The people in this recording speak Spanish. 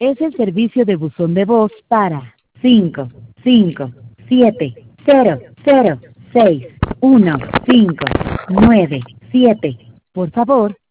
Es el servicio de buzón de voz para 5 5 7 0 0 6 1 5 9 7. Por favor,